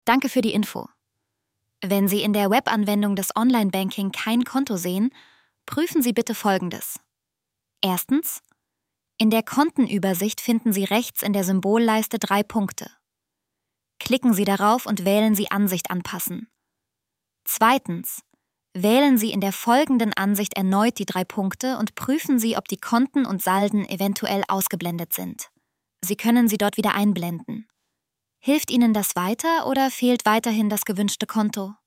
Danke für die Info. Wenn Sie in der Webanwendung des Online-Banking kein Konto sehen, prüfen Sie bitte Folgendes. Erstens: In der Kontenübersicht finden Sie rechts in der Symbolleiste 3 Punkte. Klicken Sie darauf und wählen Sie Ansicht anpassen. Zweitens: Wählen Sie in der folgenden Ansicht erneut die 3 Punkte und prüfen Sie, ob die Konten und Salden eventuell ausgeblendet sind. Sie können sie dort wieder einblenden. Hilft Ihnen das weiter oder fehlt weiterhin das gewünschte Konto?